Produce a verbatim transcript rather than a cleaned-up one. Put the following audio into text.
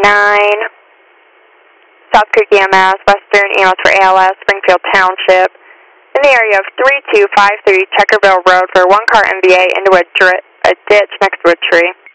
nine, South Creek E M S, Western E M S for A L S, Springfield Township. In the area of three two five three Checkerville Road for one car M V A into a, dr a ditch next to a tree.